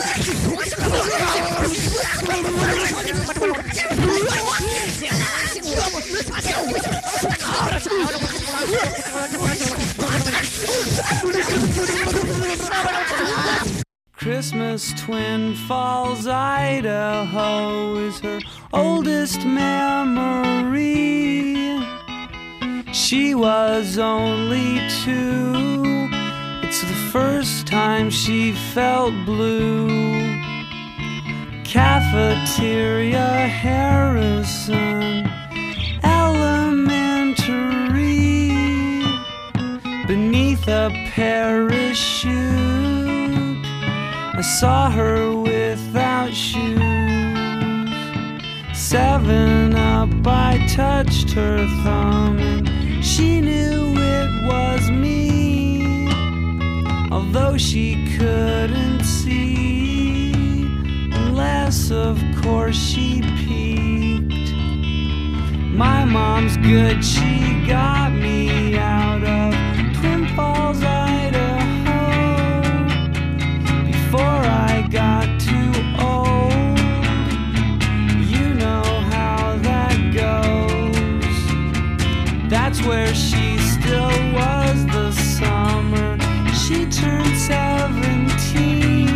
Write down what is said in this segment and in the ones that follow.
Christmas, Twin Falls, Idaho is her oldest memory. She was only 2. It's the first time she felt blue. Cafeteria, Harrison Elementary. Beneath a parachute, I saw her without shoes. 7-Up, I touched her thumb and she knew it was me, although she couldn't see, unless of course she peeked. My mom's good, she got me out of Twin Falls, Idaho, before I got too old. You know how that goes. That's where she still was the summer she turned 17,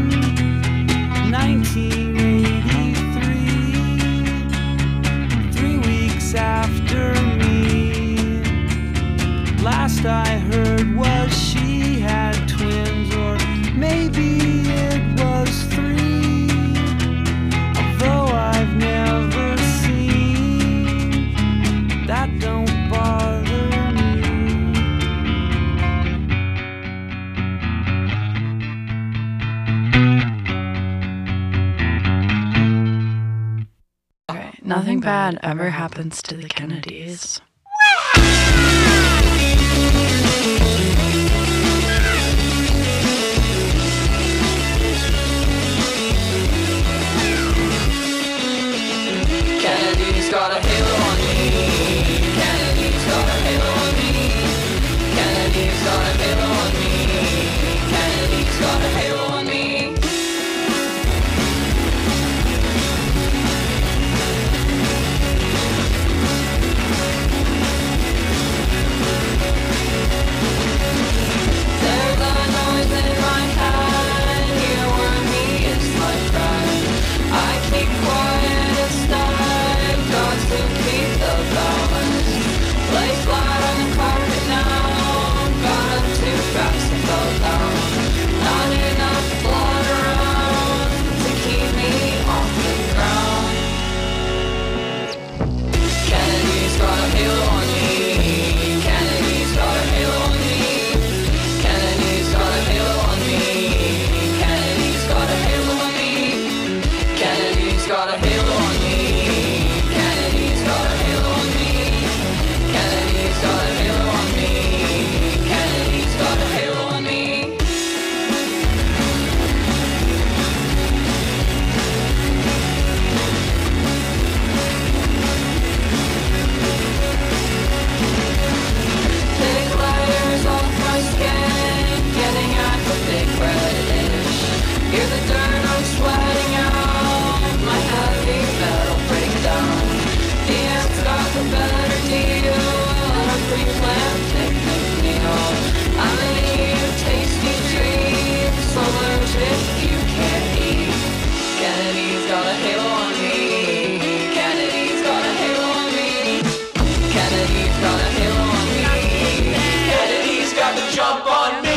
1983, 3 weeks after me. Last I heard was she had twins, or maybe it was 3, although I've never seen. That don't bother me. Okay, nothing bad ever happens to the Kennedys. Kennedy's got a halo on me. Kennedy's got a halo on me. Kennedy's got a halo on me. Kennedy's got a halo on me. There's a noise in my head. You and me, it's my friend. I keep quiet instead, got to keep the balance. Lay flat on the carpet now. Got up too fast and fell down. Not enough blood around to keep me off the ground. Kennedy's got a halo on me. Kennedy's got a halo on me. Kennedy's got a halo on me. Kennedy's got a halo on me. Kennedy's got a halo on me. Kennedy's got a halo on me. Kennedy's got a halo on me. Kennedy's got a halo on me. Big layers off my skin, getting at the big reddish. Hear the dirt I'm sweating out, my heavy metal breakdown. The ant's got the better deal, and a pre-planned picnic meal. I'm an eat tasty treats, allergic you can't eat. Kennedy's got a halo on me. Kennedy's got a halo on me. Kennedy's got a halo on me. Kennedy's got the jump on me.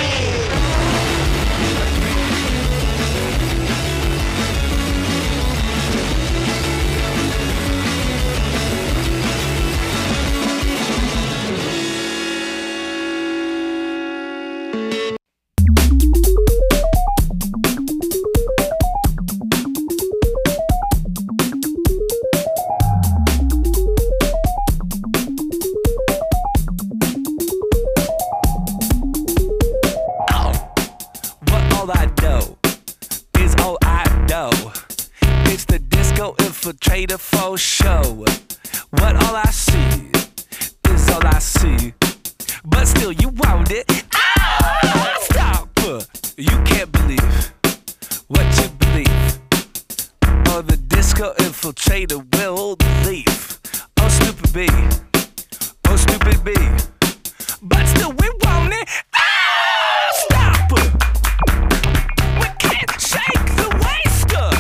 What all I know is all I know. It's the disco infiltrator for show. What all I see is all I see. But still you want it. Ah, stop. You can't believe what you believe. Oh, the disco infiltrator will leave. Oh, stupid B. Oh, stupid B. But still we want it. Ah, stop! We can't shake the waster.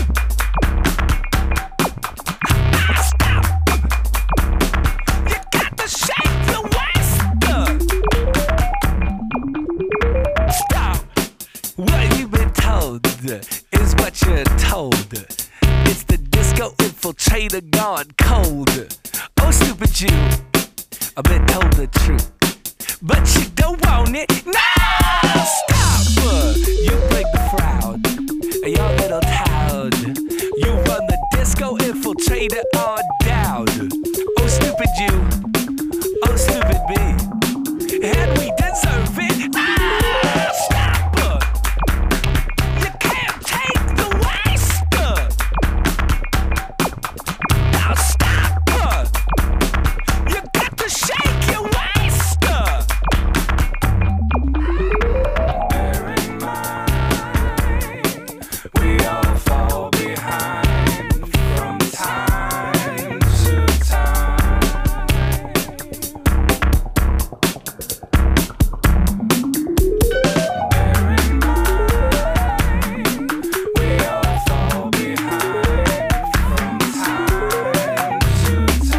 Ah, stop! You got to shake the waster. Stop! What you've been told is what you're told. It's the disco infiltrator gone cold. Oh, stupid you, I've been told the truth, but you don't want it. No, stop! You break the crowd, your little town. You run the disco infiltrator on down. Oh, stupid you, oh, stupid me, and we deserve it. Ah, stop! You can't take the waster. Now stop! You got to shake your waster. Bear in mind, we all fall behind from time to time. Bear in mind, we all fall behind from time to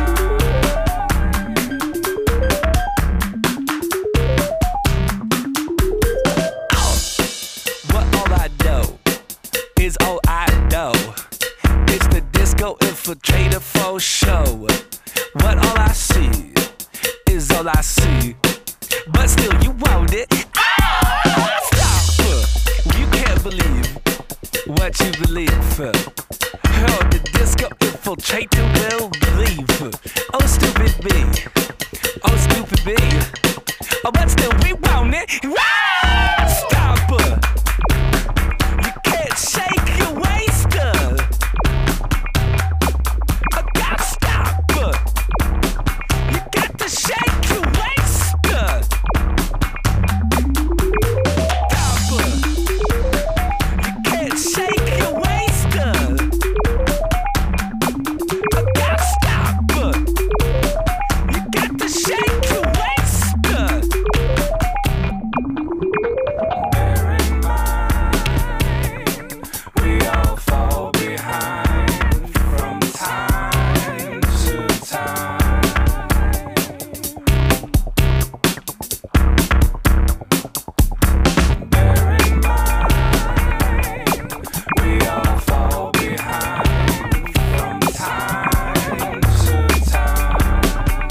What all I know is all I know. It's the disco infiltrator for show. What all I see is all I see. But still you want it. Ah, stop! You can't believe what you believe. Oh, the disco infiltrator will leave. Oh, stupid me. Oh, stupid me. Oh, but still we want it. Ah, stop! You can't shake your waster. Oh, God, stop! You got to shake your waster. Stop! You can't shake your waster. Oh, God, stop! You got to shake your waster. Bear in mind, we all fall behind from time to time. Bear in mind, we all fall behind from time to time.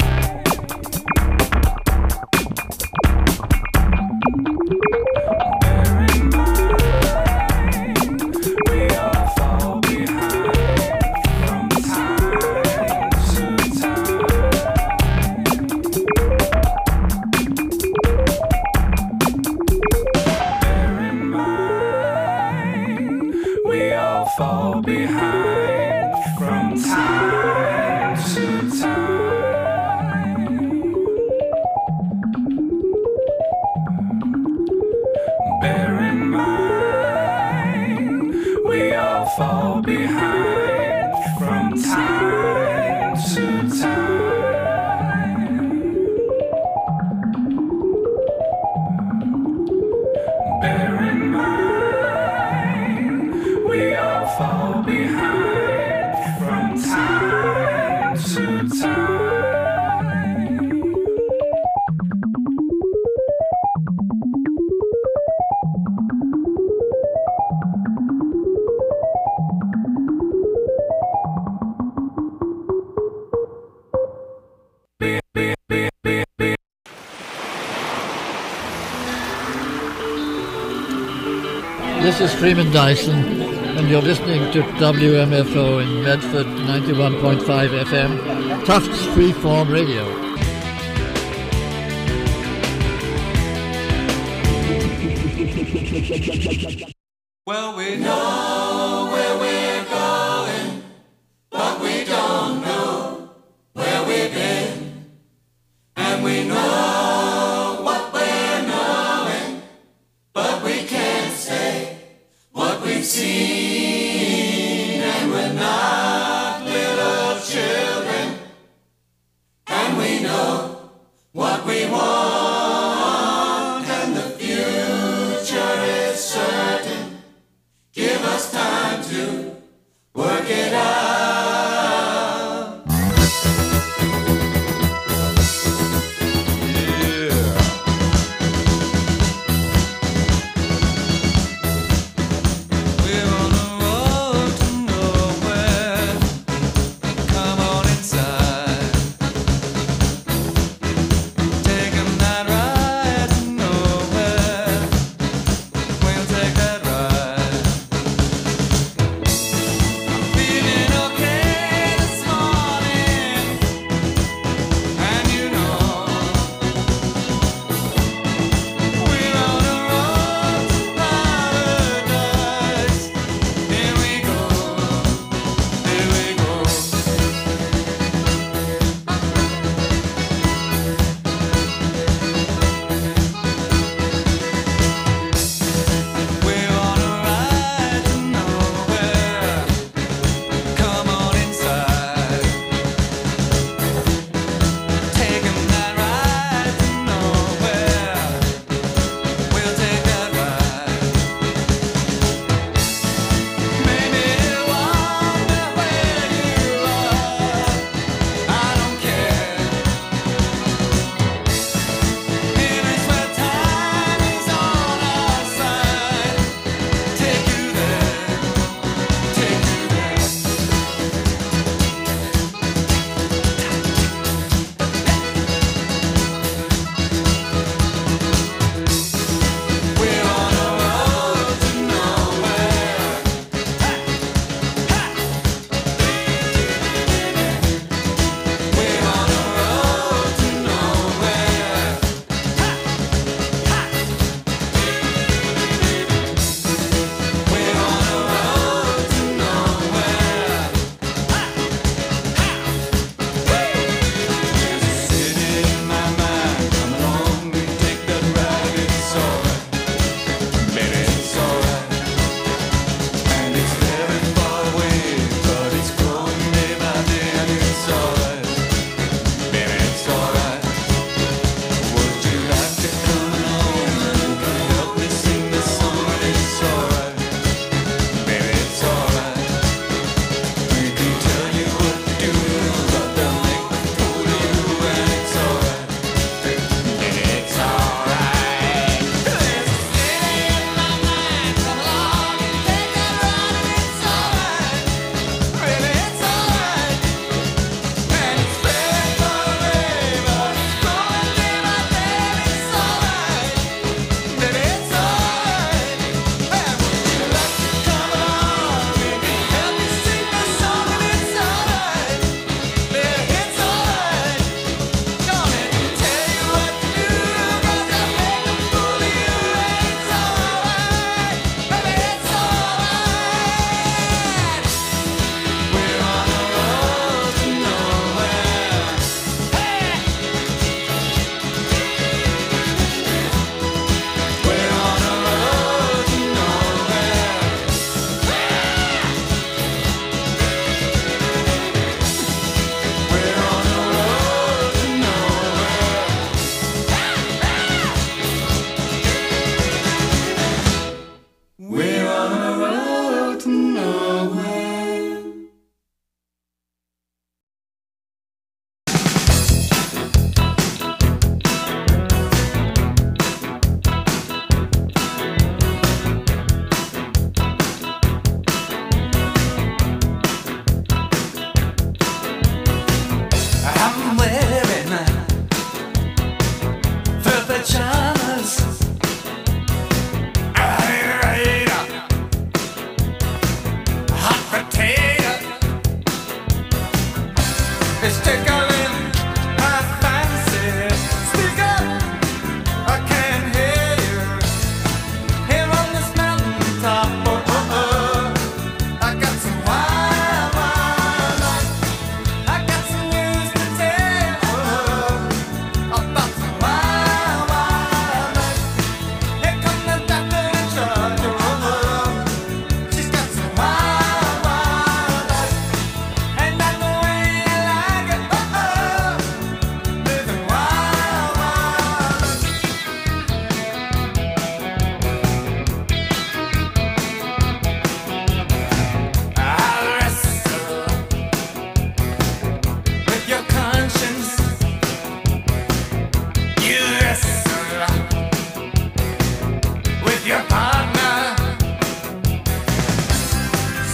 Bear in mind, we all fall behind from time to time. Bear in mind, we all fall behind from time to time. Bear in mind, we all fall behind from time to time. Bear in mind, we all fall behind from time to time. This is Freeman Dyson, and you're listening to WMFO in Medford 91.5 FM, Tufts Freeform Radio. Well, we know where we're going, but we don't know where we've been. And we know what we're knowing, but we can't say what we've seen. it's time to work it out. Yeah. We're on the road to nowhere. Come on inside. Taking that ride to nowhere. We'll take that ride.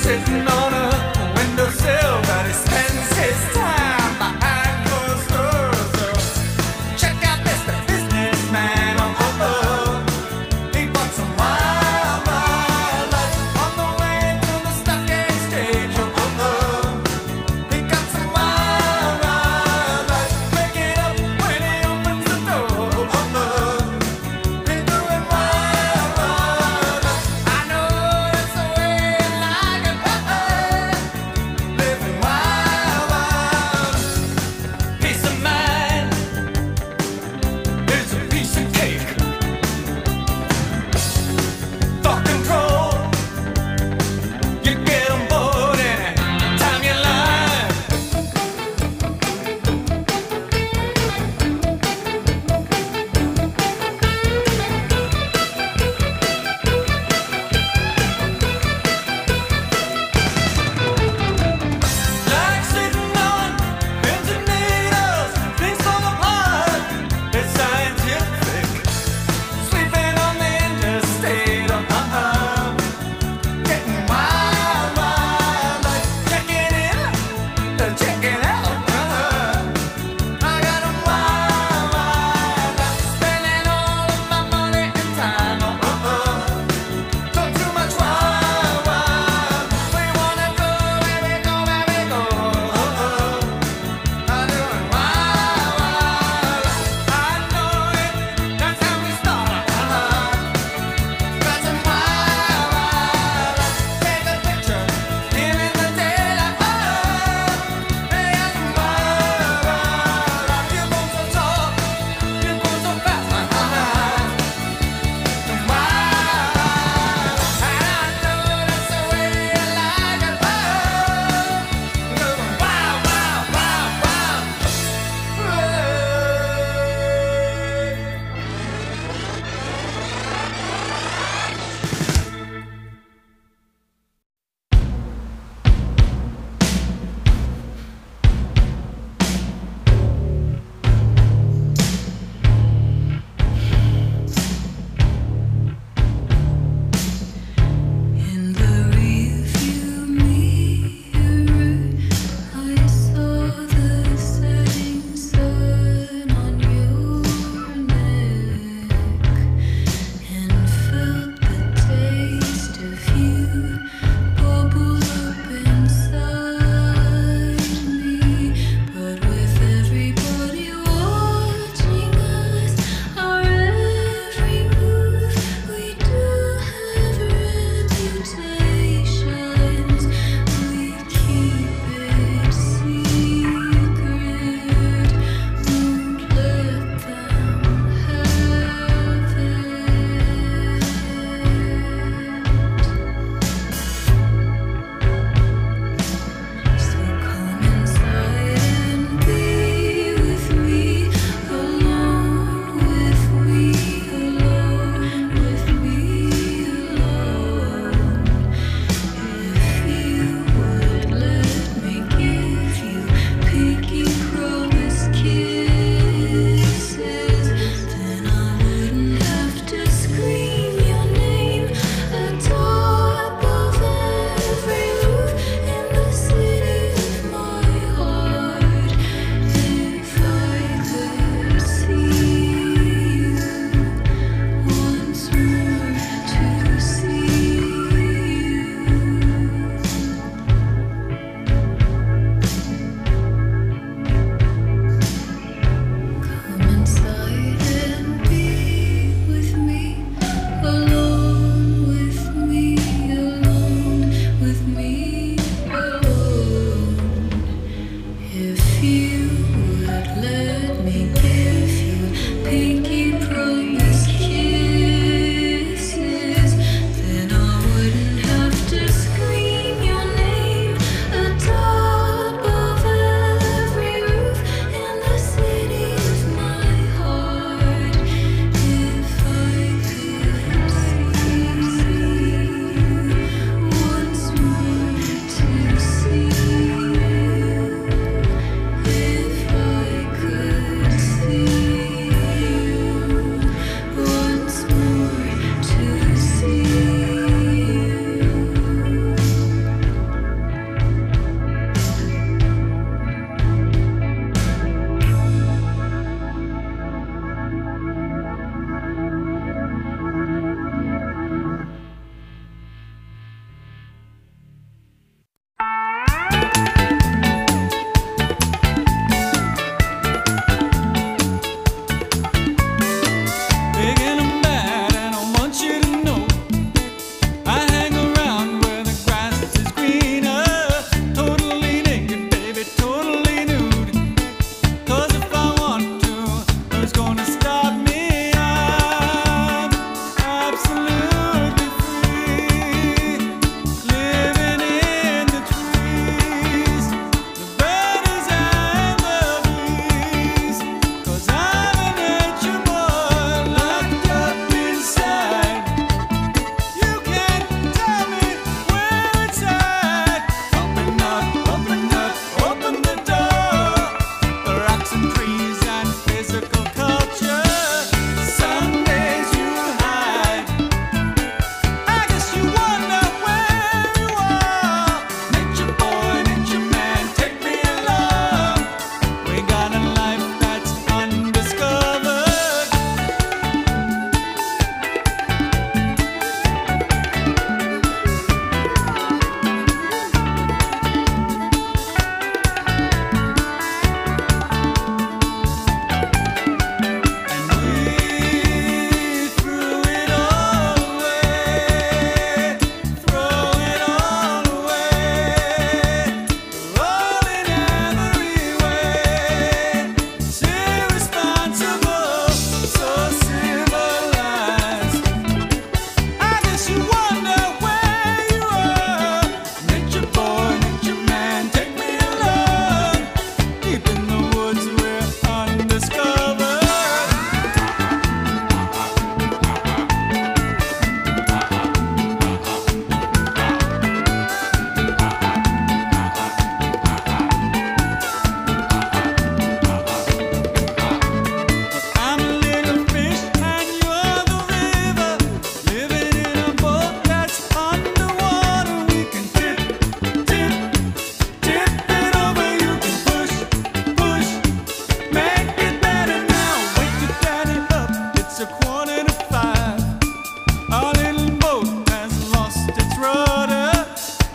sitting on a windowsill, but he spends his time behind closed doors. So check out Mr. Businessman. He bought some wild, wild life on the way to the stock exchange. He got some wild, wild life. Make it up when he opens the door. He's doing wild, wild life. I know it's the way I like it.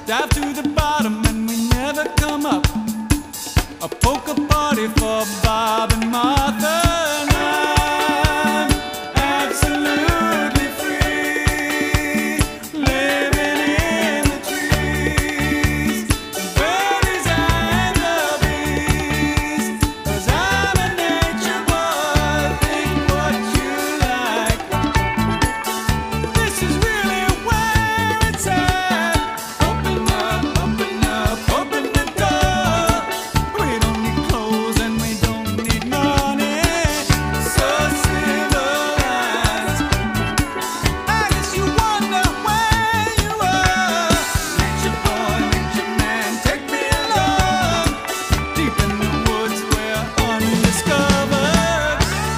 dive to the bottom and we never come up. A poker party for Bob and Martha. And I'm absolutely free, living in the trees, birdies and the bees. 'Cause I'm a nature boy, think what you like. This is really where it's at. Open up, open up, open the door. We don't need clothes and we don't need money. So civilized. I guess you wonder where you are. Nature boy, nature man, take me along. Deep in the woods where undiscovered.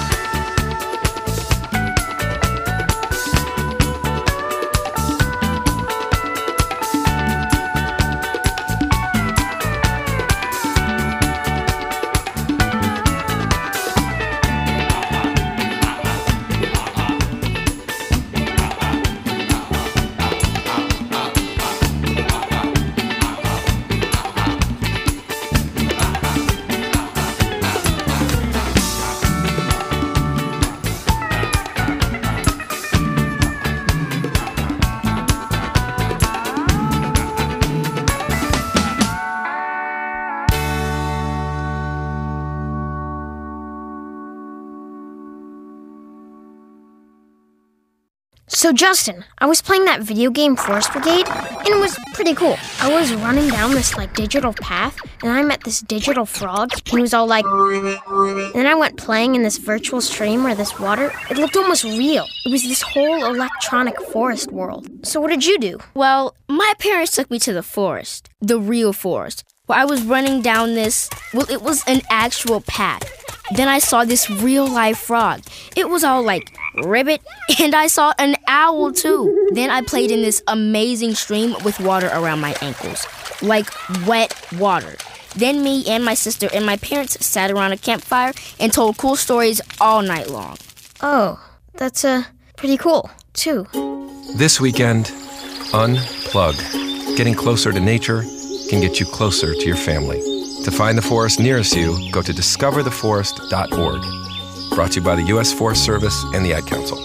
So Justin, I was playing that video game Forest Brigade, and it was pretty cool. I was running down this digital path, and I met this digital frog, and he was all like, and then I went playing in this virtual stream where this water, it looked almost real. It was this whole electronic forest world. So what did you do? Well, my parents took me to the forest, the real forest, where I was running down this, well, it was an actual path. Then I saw this real-life frog. It was all like, ribbit, and I saw an owl too. Then I played in this amazing stream with water around my ankles, like wet water. Then me and my sister and my parents sat around a campfire and told cool stories all night long. Oh, that's pretty cool, too. This weekend, unplug. Getting closer to nature can get you closer to your family. To find the forest nearest you, go to discovertheforest.org. Brought to you by the U.S. Forest Service and the Ad Council.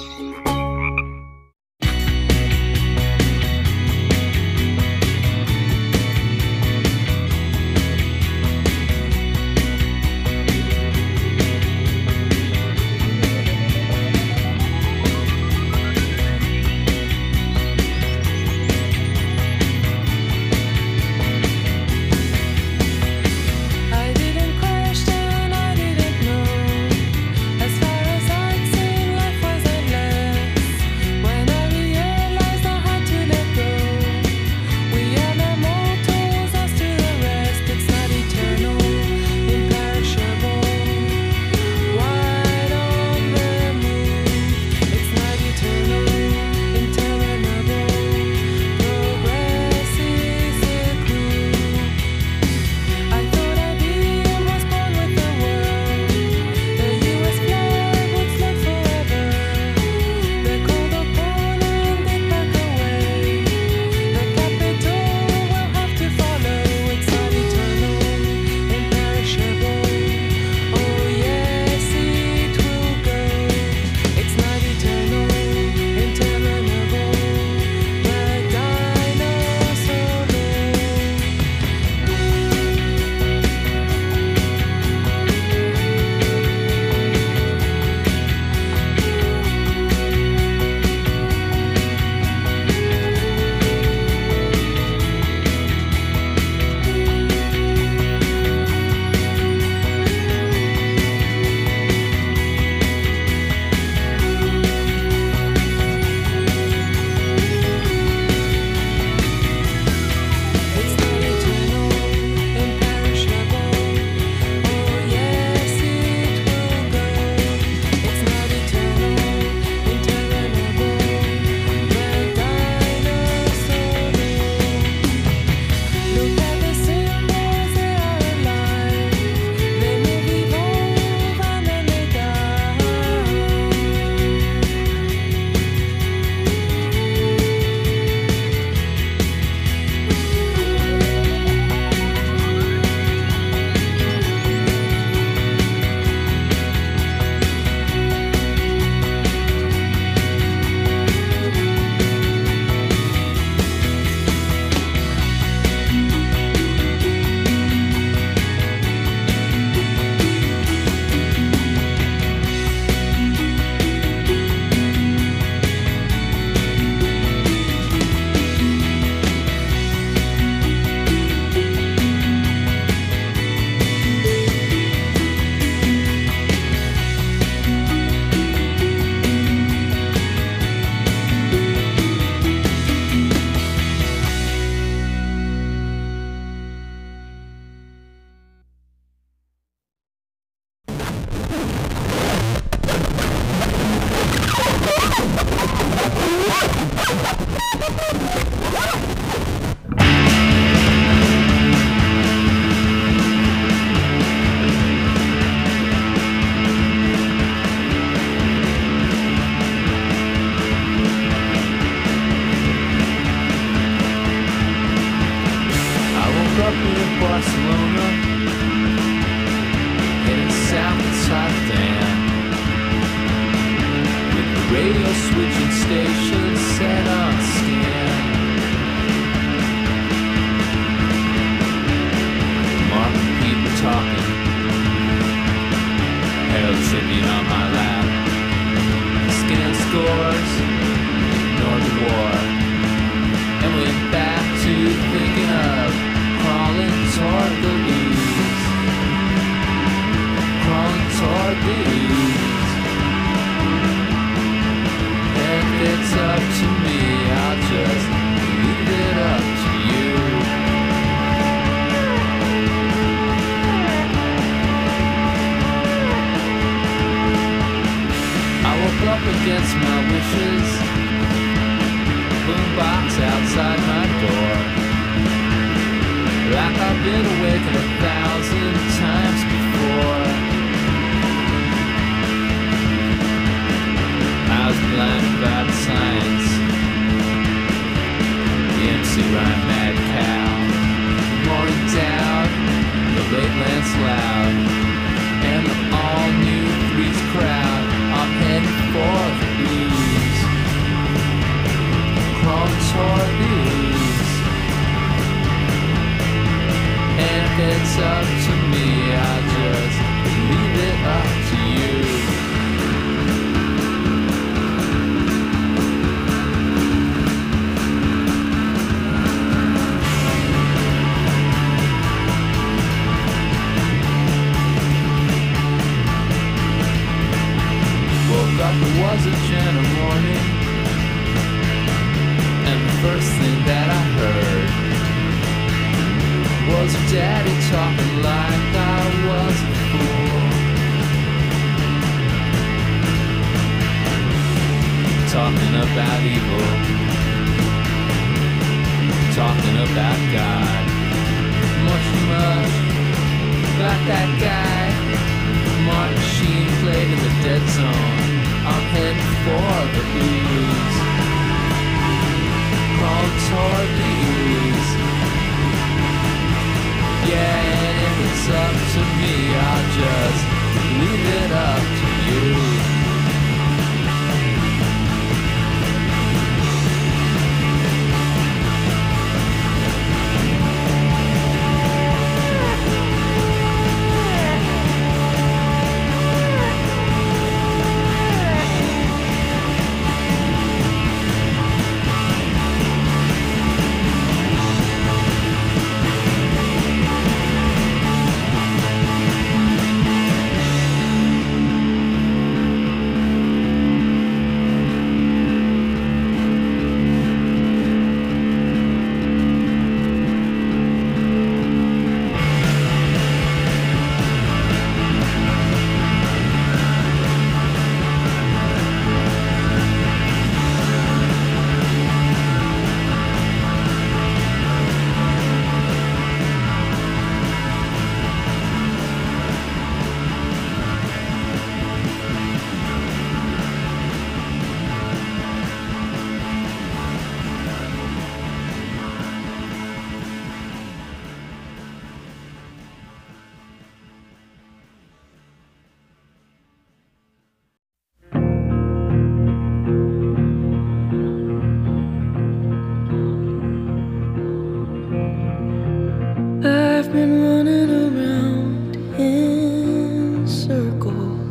I didn't question, I didn't know. As far as I'd seen, life wasn't up in Barcelona, heading south to Rotterdam, with the radio switching station set on scan. Marking people talking, Herald Tribune on my lap. Scan scores, ignore the war, and went back to thinking of crawling toward the ooze, crawling toward the ooze. And if it's up to me, I'll just leave it up to you. I woke up against my wishes, boombox outside my door, like I've been awakened 1,000 times before. I was blinded by the signs, the MC rhyme mad cow, morning doubt, the late Lance Loud, and the all-new Threes crowd. I'm heading for the booze, crawling toward the ooze. And if it's up to me, I'll just leave it up to you. Woke up, it was a gentle morning, and the first thing that I heard was Daddy talking like I was a fool, talking about evil, talking about God, much about that guy. Martin Sheen played in the dead zone. I'm heading for the ooze, crawling toward the ooze. Yeah, and if it's up to me, I'll just leave it up to you. I've been running around in circles,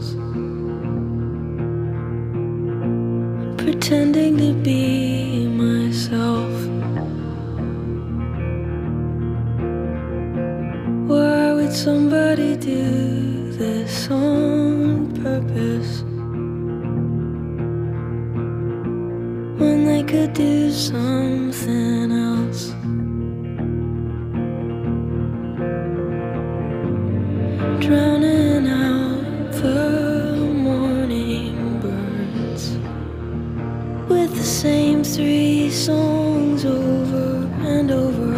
pretending to be myself. Why would somebody do this on purpose when they could do something else? Drowning out the morning birds with the same 3 songs over and over.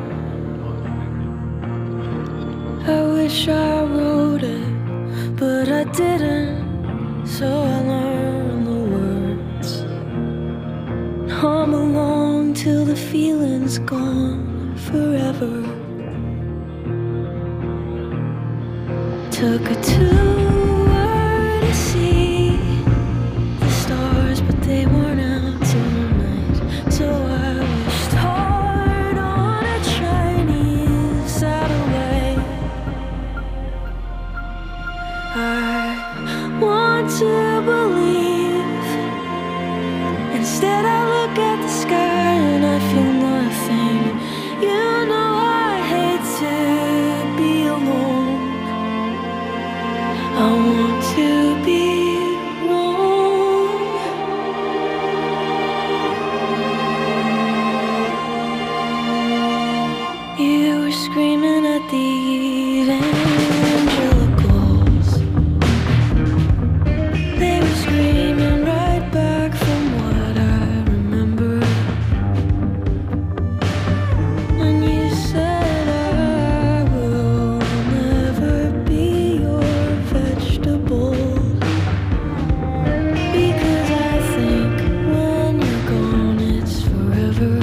I wish I wrote it, but I didn't, so I learned the words. Hum along till the feeling's gone forever. took a tour to see the stars, but they weren't out tonight. So I wished hard on a Chinese satellite. I want to believe. Instead I look at the sky and I feel nothing. You know I hate to be alone. I want to be wrong. You were screaming at the evangelicals. They were screaming right back from what I remember. When you said I will never be your vegetable. Because I think when you're gone it's forever.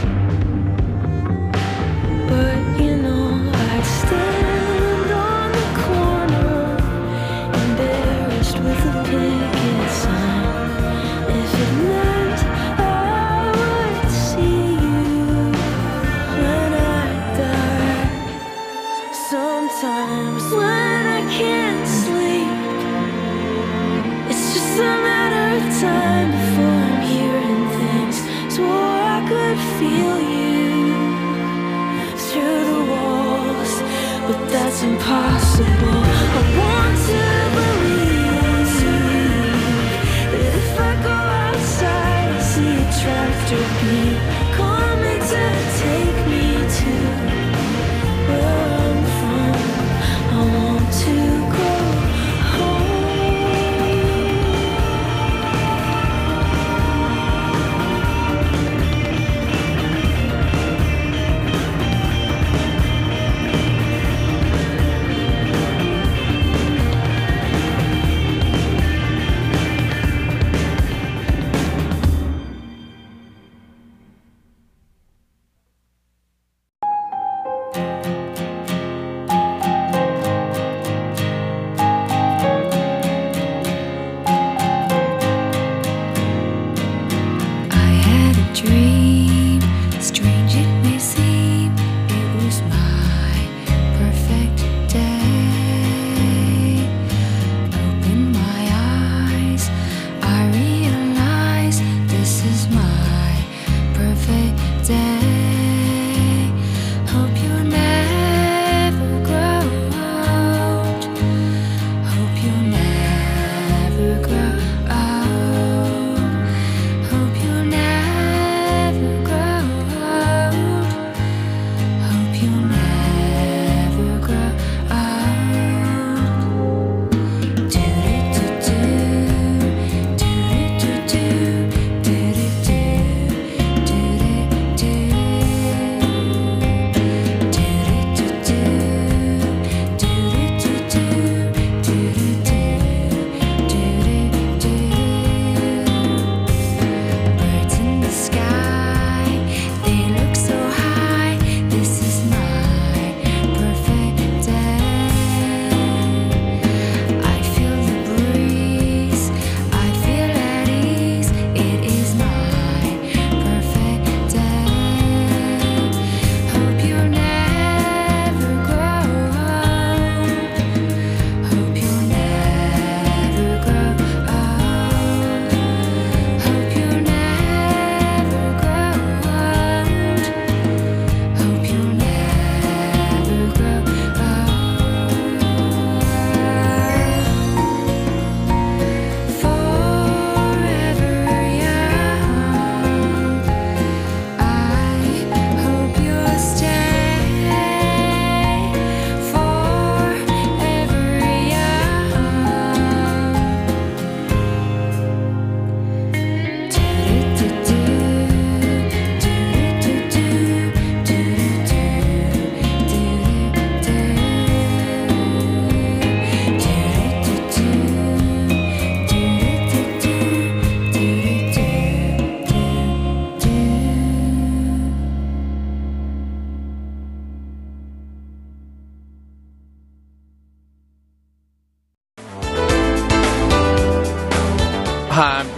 But you know I'd stand on the corner, embarrassed with a picket sign, if it meant I would see you when I die. Sometimes when I can't sleep, it's just a matter of time before I'm hearing things. Swore I could feel you through the walls, but that's impossible. I want to believe that if I go outside, I see a tractor beam coming to take me to where I'm from. I want to go home.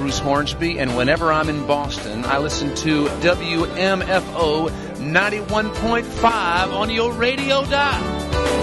Bruce Hornsby, and whenever I'm in Boston, I listen to WMFO 91.5 on your radio dial.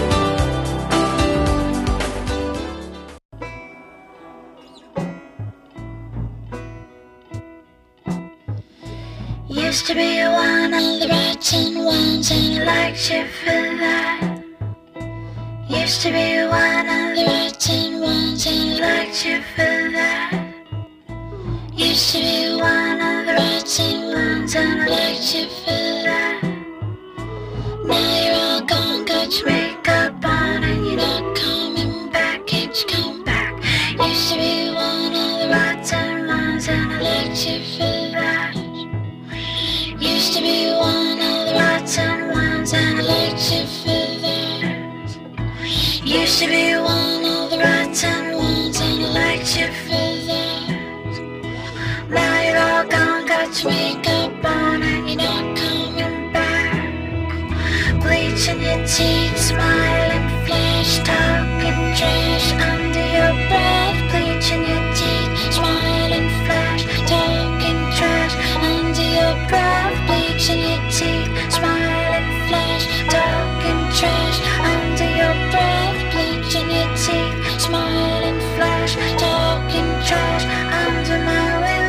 Used to be one of the rotten ones, and I liked you for that. Used to be one of the rotten ones, and I liked you for that. Used to be one of the rotten ones, and I liked you for that. Now you're all gone, got your makeup on, and you're not coming back. Can't you come back? Used to be one of the rotten ones, and I liked you for that. Used to be one of the rotten ones, and I liked you for that. Used to be one of the rotten ones, and I liked you for that. Now you're all gone, got your makeup on, and you're not coming back. Bleaching your teeth, smiling, flash, talking trash under your breath. Bleaching your teeth, smiling, flash, talking trash under your breath. Bleaching your teeth, smiling, flash, talking trash under your breath. Bleaching your teeth, smiling, flash, talking trash under my window.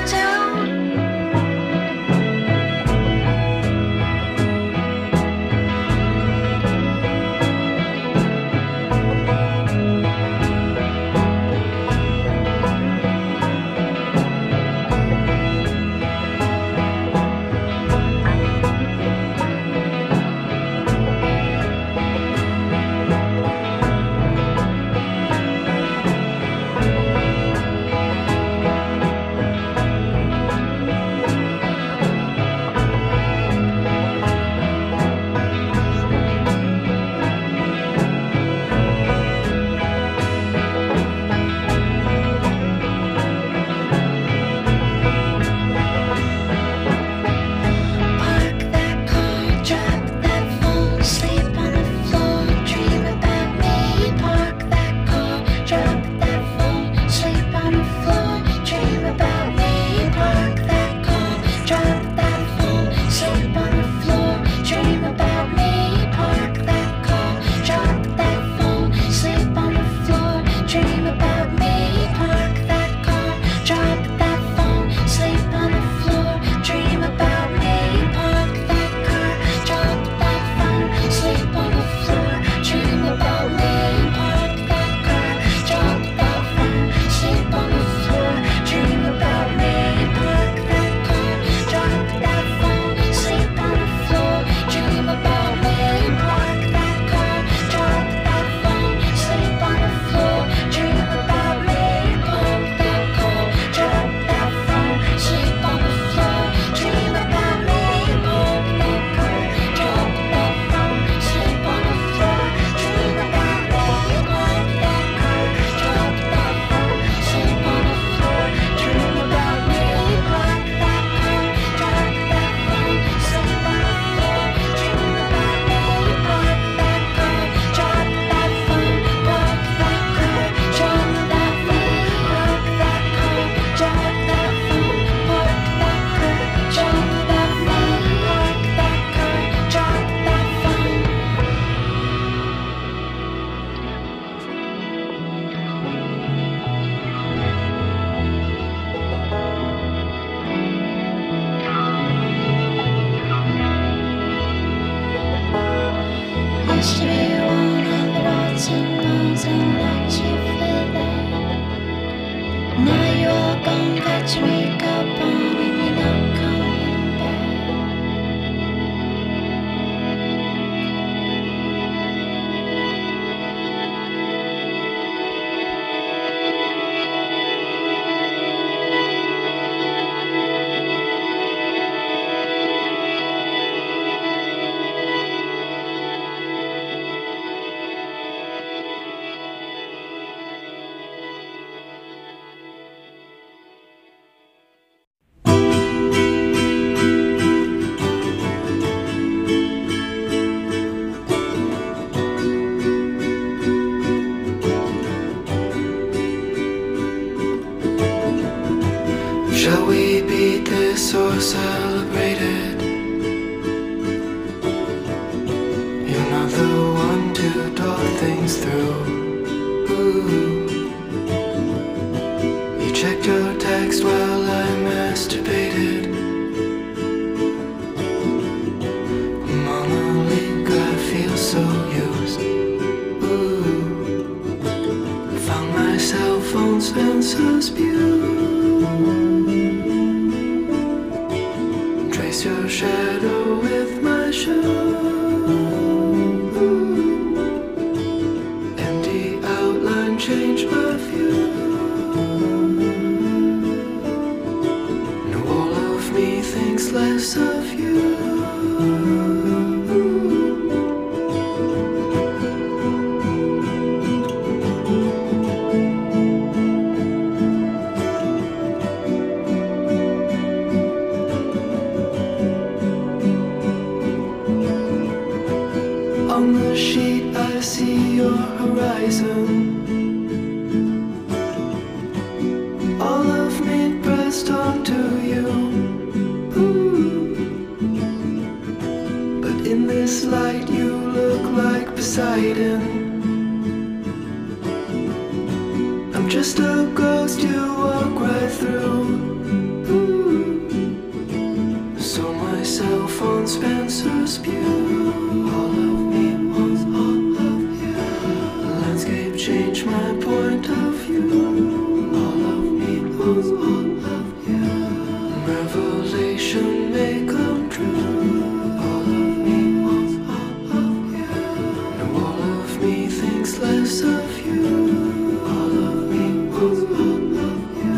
true. Ooh. You checked your text while I masturbated. Mama Leak, I feel so used. Ooh. Found my cell phone, Spencer's Pew. Trace your shadow with my shoe. Empty outline, change my view. No, all of me thinks less of you. On the sheet I see your horizon. All of me pressed onto you. Ooh. But in this light you look like Poseidon. I'm just a ghost you walk right through. Ooh. So my cell phone, Spencer's Pew. All of me wants all of you. The landscape changed my point of view. All of me wants all of you. Revelation may come true. All of me wants all of you. No, all of me thinks less of you. All of me wants all of you.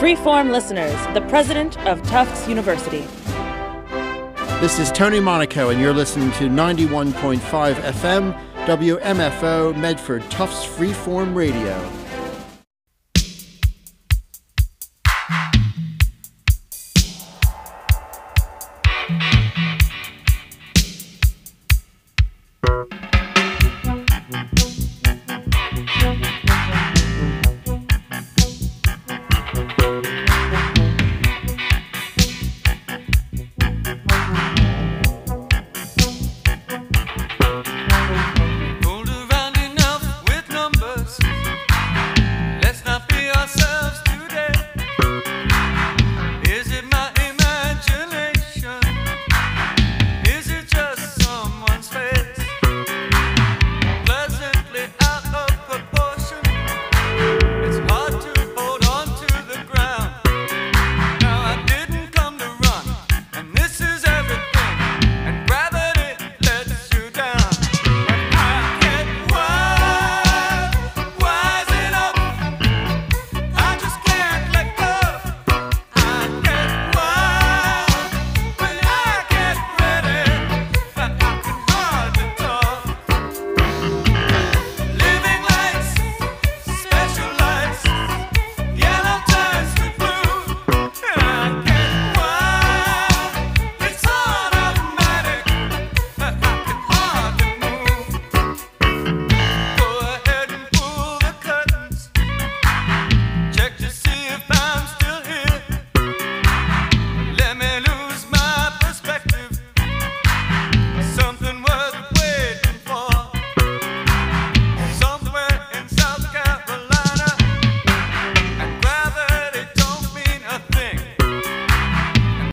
Freeform listeners, the president of Tufts University. This is Tony Monaco, and you're listening to 91.5 FM, WMFO, Medford, Tufts Freeform Radio.